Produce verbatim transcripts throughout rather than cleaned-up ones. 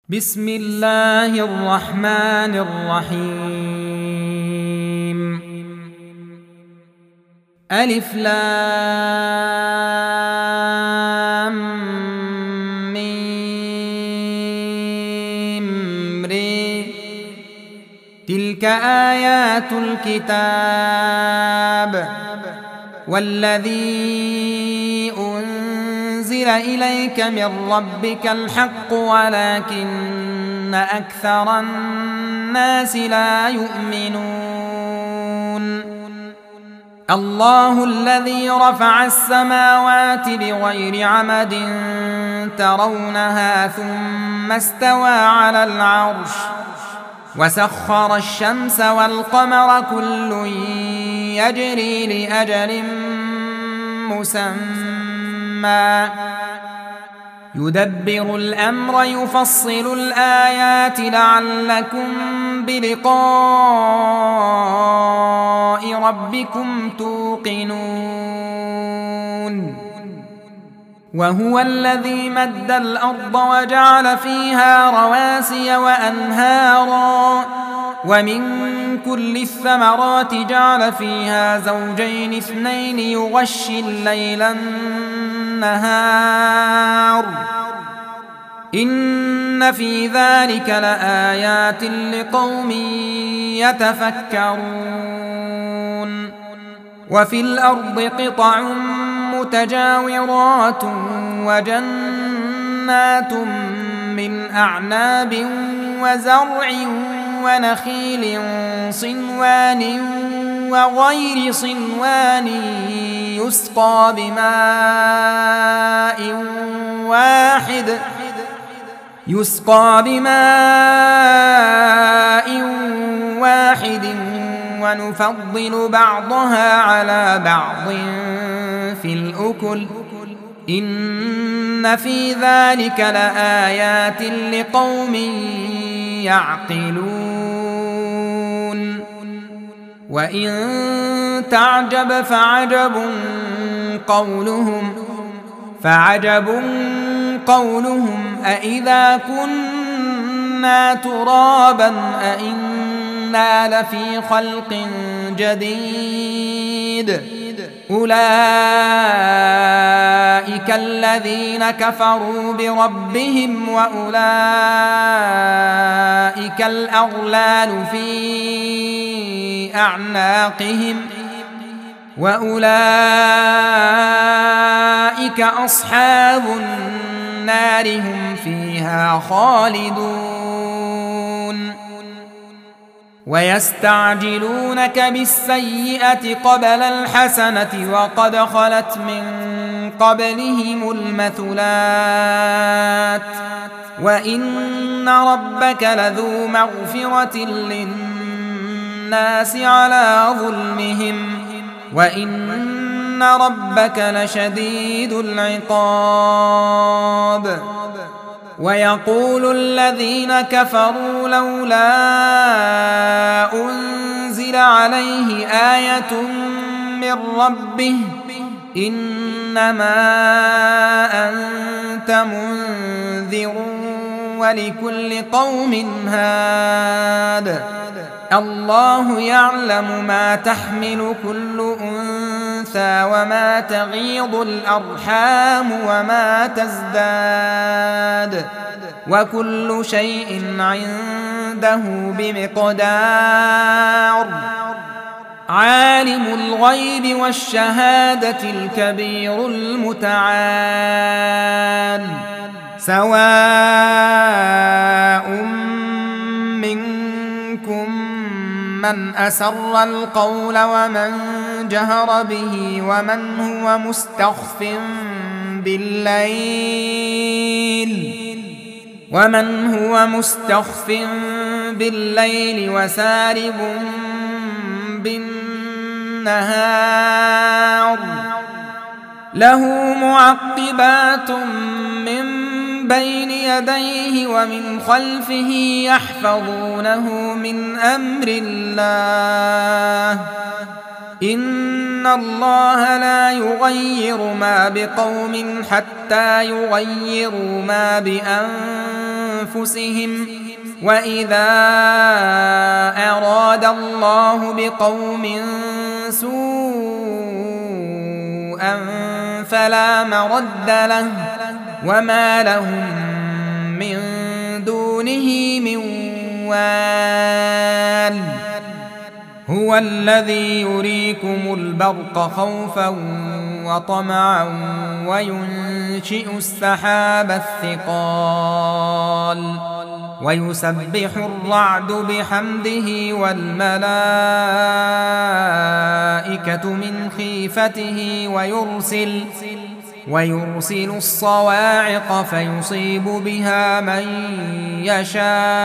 بسم الله الرحمن الرحيم. ألف لام ميم ري. تلك آيات الكتاب والذي أنزل إليك من ربك الحق ولكن أكثر الناس لا يؤمنون. الله الذي رفع السماوات بغير عمد ترونها ثم استوى على العرش وسخر الشمس والقمر كل يجري لأجل مسمى يدبر الأمر يفصل الآيات لعلكم بلقاء ربكم توقنون. وهو الذي مد الأرض وجعل فيها رواسي وأنهارا ومن كل الثمرات جعل فيها زوجين اثنين يغشي الليل النهار إن في ذلك لآيات لقوم يتفكرون. وفي الأرض قطع متجاورات وجنات من أعناب وزرع ونخيل صنوان وغير صنوان يسقى بماء واحد يسقى بماء واحد ونفضل بعضها على بعض في الأكل إن في ذلك لآيات لقوم يعقلون. وإن تعجب فعجب قولهم فعجب قولهم أإذا كنا ترابا أإنا لفي خلق جديد أولئك الذين كفروا بربهم وأولئك الأغلال في أعناقهم وأولئك أصحاب النار هم فيها خالدون. ويستعجلونك بالسيئة قبل الحسنة وقد خلت من قبلهم المثلات وإن ربك لذو مغفرة للناس على ظلمهم وإن ربك لشديد العقاب. ويقول الذين كفروا لولا أنزل عليه آية من ربه إنما أنت منذر ولكل قوم هاد الله يعلم ما تحمل كل أنثى وما تغيض الأرحام وما تزداد وكل شيء عنده بمقدار. عالم الغيب والشهادة الكبير المتعال سواء منكم من أسر القول ومن جهر به ومن هو مستخف بالليل ومن هو مستخف بالليل وسارب بالنهار له معقبات من بين يديه ومن خلفه يحفظونه من أمر الله إن الله لا يغير ما بقوم حتى يغيروا ما بأنفسهم وإذا أراد الله بقوم سوءا فلا مرد له وما لهم من دونه من وال هو الذي يريكم البرق خوفا وطمعا وينشئ السحاب الثقال ويسبح الرعد بحمده والملائكة من خيفته ويرسل ويرسل الصواعق فيصيب بها من يشاء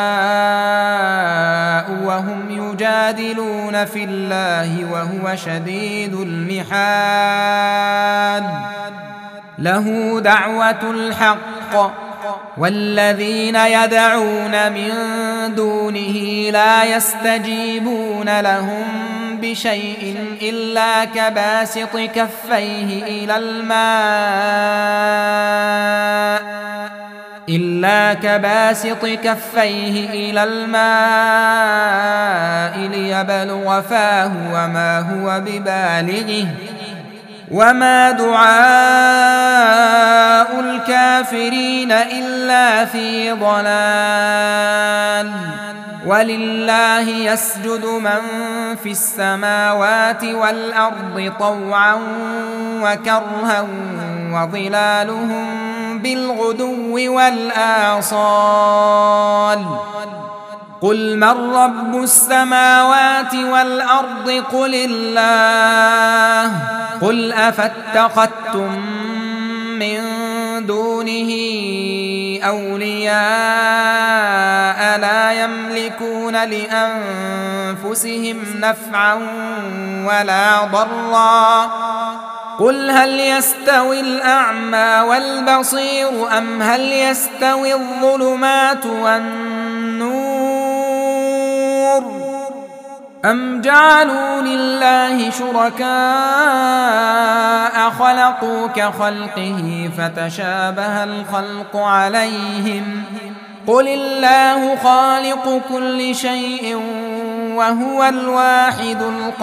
وهم يجادلون في الله وهو شديد المحال له دعوة الحق والذين يدعون من دونه لا يستجيبون لهم بشيء إلا كباسط كفيه إلى الماء إلا كباسط كفيه إلى الماء ليبلغ فاه وما هو ببالغه وما دعاء الكافرين إلا في ضلال ولله يسجد من في السماوات والأرض طوعا وكرها وظلالهم بالغدو والآصال قل من رب السماوات والأرض قل الله قل أفاتخذتم من دونه أولياء لا يملكون لأنفسهم نفعا ولا ضرا قل هل يستوي الأعمى والبصير أم هل يستوي الظلمات والنور أم جعلوا لله شركاء خلقوا كخلقه فتشابه الخلق عليهم قل الله خالق كل شيء وهو الواحد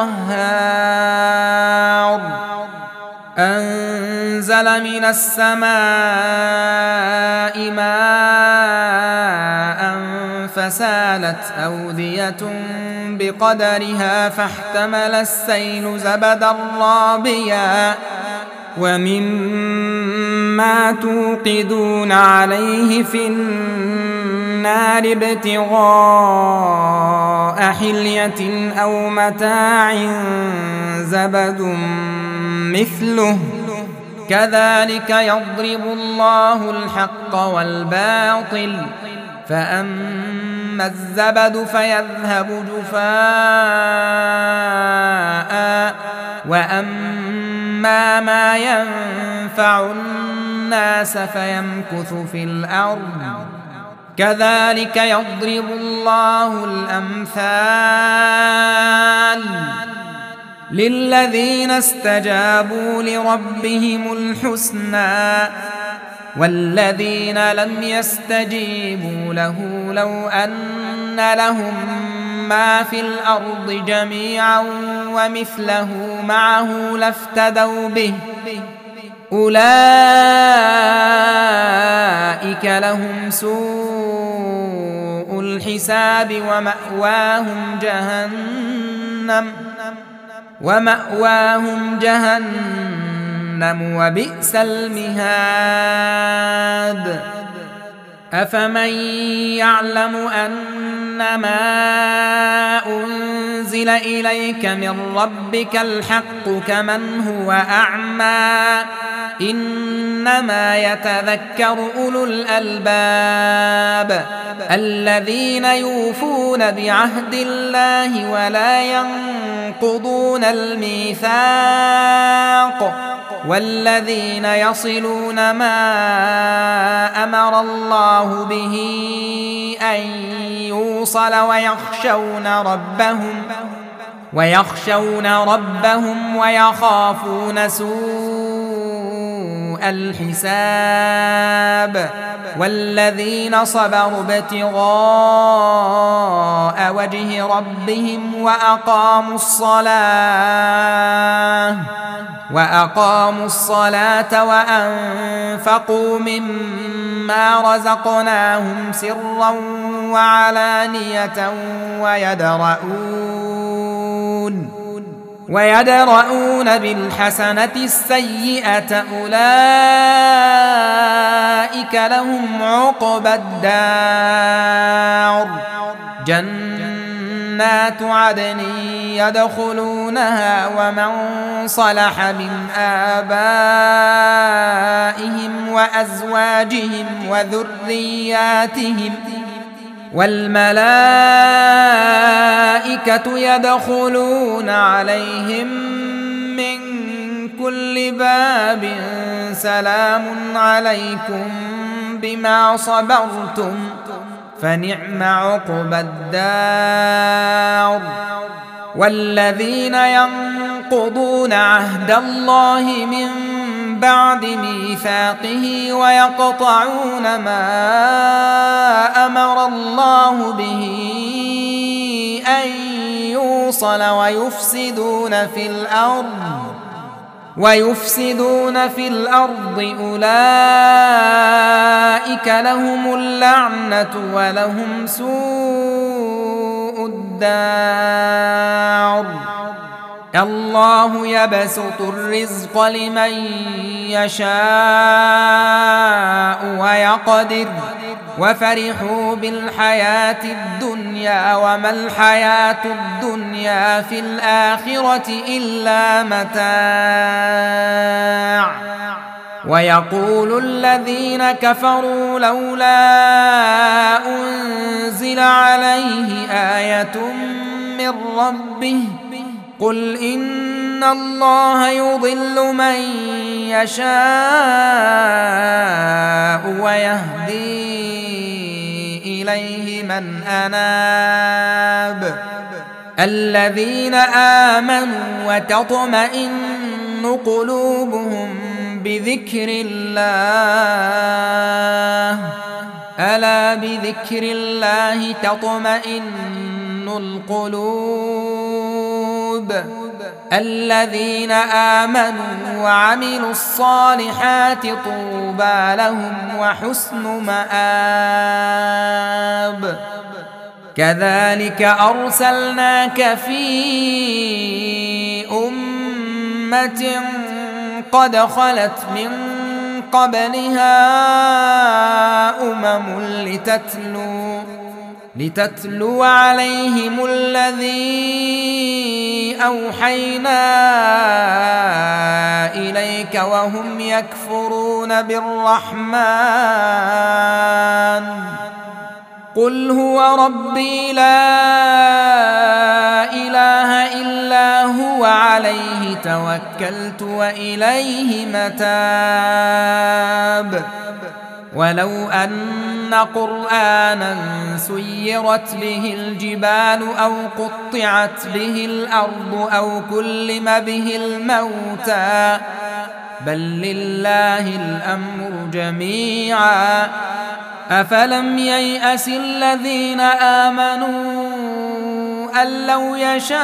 القهار أنزل من السماء ماء فسالت أودية بقدرها فاحتمل السيل زبدا رابيا ومما توقدون عليه في النار ابتغاء حلية أو متاع زبد مثله كذلك يضرب الله الحق والباطل فأما الزبد فيذهب جفاء وأما ما ينفع الناس فيمكث في الأرض كذلك يضرب الله الأمثال للذين استجابوا لربهم الحسنى والذين لم يستجيبوا له لو أن لهم ما في الأرض جميعا ومثله معه لافتدوا به أولئك لهم سوء الحساب ومأواهم جهنم ومأواهم جهنم وبئس المهاد أفمن يعلم أنما أنزل إليك من ربك الحق كمن هو أعمى إنما يتذكر أولو الألباب الذين يوفون بعهد الله ولا ينقضون الميثاق والذين يصلون ما أمر الله به أن يوصل ويخشون ربهم ويخشون ربهم ويخافون سوء الحساب والذين صبروا ابتغاء وجه ربهم وأقاموا الصلاة وأقاموا الصلاة وأنفقوا مما رزقناهم سرا وعلانية ويدرؤون ويدرؤون بالحسنة السيئة أولئك لهم عقبى الدار جنات عدن يدخلونها ومن صلح من آبائهم وأزواجهم وذرياتهم والملائكة يدخلون عليهم من كل باب سلام عليكم بما صبرتم فنعم عقبى الدار والذين ينقضون عهد الله من بعد ميثاقه ويقطعون ما أمر الله به أن يوصل ويفسدون في الأرض ويفسدون في الأرض أولئك لهم اللعنة ولهم سوء الدار الله يبسط الرزق لمن يشاء ويقدر وفرحوا بالحياة الدنيا وما الحياة الدنيا في الآخرة إلا متاع ويقول الذين كفروا لولا أنزل عليه آية من ربه قل إن الله يضل من يشاء ويهدي إليه من أناب الذين آمنوا وتطمئن قلوبهم بذكر الله ألا بذكر الله تطمئن القلوب الذين آمنوا وعملوا الصالحات طوبى لهم وحسن مآب كذلك أرسلناك في أمة قد خلت من قبلها أمم لتتلو لتتلو عليهم الذي أوحينا إليك وهم يكفرون بالرحمن قل هو ربي لا إله إلا هو عليه توكلت وإليه متاب ولو أن قرآنا سيرت به الجبال أو قطعت به الأرض أو كلم به الموتى بل لله الأمر جميعا أفلم ييأس الذين آمنوا أن لو يشاء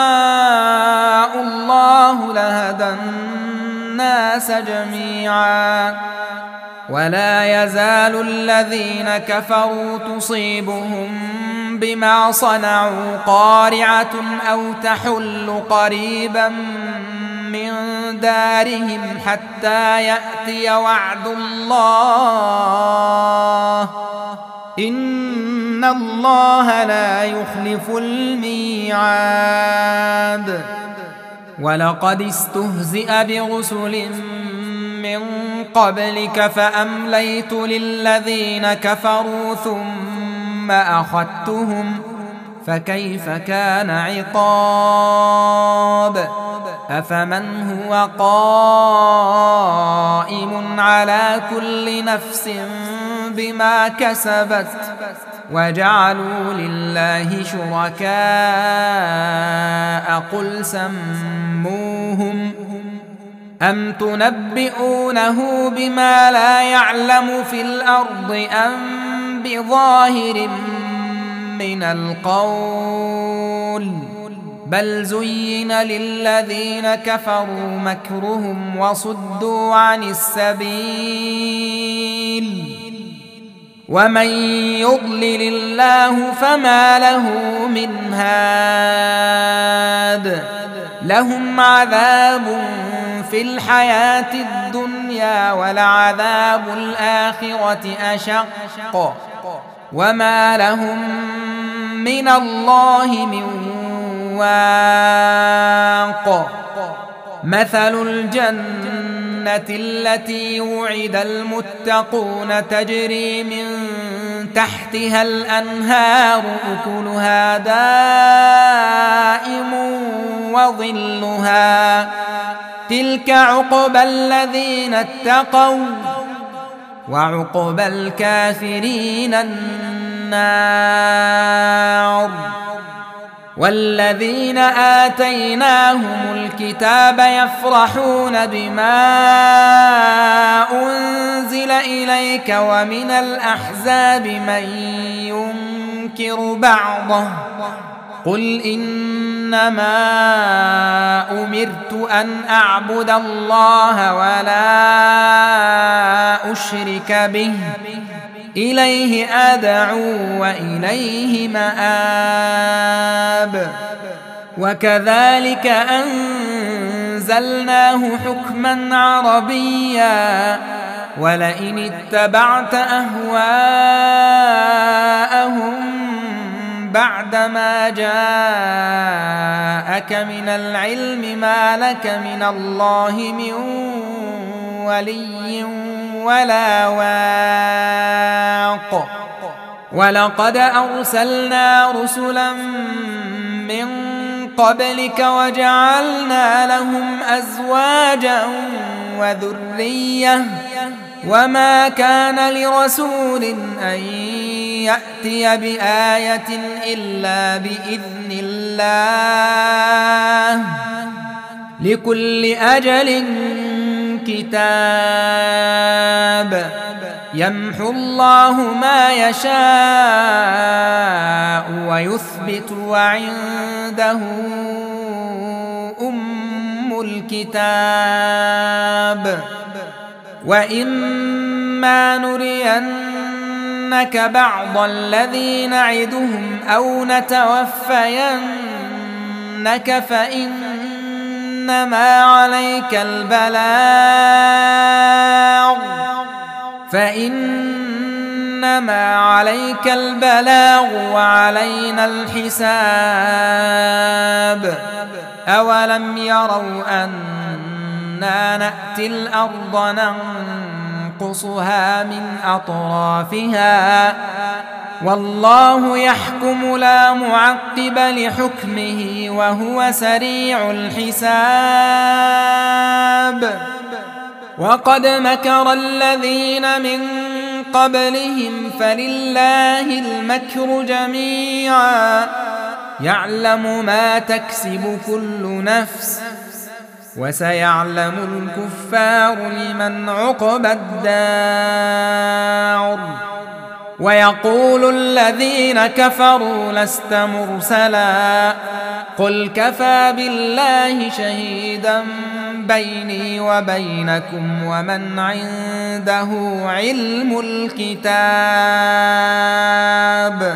الله لهدى الناس جميعا ولا يزال الذين كفروا تصيبهم بما صنعوا قارعة أو تحل قريبا من دارهم حتى يأتي وعد الله إن الله لا يخلف الميعاد ولقد استهزئ برسل من قبلك فأمليت للذين كفروا ثم أخذتهم فكيف كان عقاب أفمن هو قائم على كل نفس بما كسبت وجعلوا لله شركاء قل سموهم أم تنبئونه بما لا يعلم في الأرض أم بظاهر من القول بل زين للذين كفروا مكرهم وصدوا عن السبيل ومن يضلل الله فما له من هاد لهم عذاب في الحياة الدنيا ولعذاب الآخرة أشق وما لهم من الله من واق مثل الجنة التي وعد المتقون تجري من تحتها الأنهار أكلها دائم وظلها تلك عقبى الذين اتقوا وعقبى الكافرين النار والذين آتيناهم الكتاب يفرحون بما أنزل إليك ومن الأحزاب من ينكر بعضه قل إنما أمرت أن أعبد الله ولا أشرك به إليه أدعو وإليه مآب وكذلك أنزلناه حكما عربيا ولئن اتبعت أهواءهم بعدما جاءك من العلم ما لك من الله من ولي ولا واق ولقد أرسلنا رسلا من قبلك وجعلنا لهم أزواجا وذرية وما كان لرسول أن يأتي بآية إلا بإذن الله لكل أجل كتاب يمحو الله ما يشاء ويثبت وعنده أم الكتاب وإما نرينك بعض الذي نعدهم أو نتوفينك فإنما عليك البلاغ فإنما عليك البلاغ وعلينا الحساب أولم يروا أنا نأتي الأرض ننقصها من أطرافها والله يحكم لا معقب لحكمه وهو سريع الحساب وقد مكر الذين من قبلهم فلله المكر جميعا يعلم ما تكسب كل نفس وسيعلم الكفار لمن عقبى الدار ويقول الذين كفروا لست مرسلا قل كفى بالله شهيدا بيني وبينكم ومن عنده علم الكتاب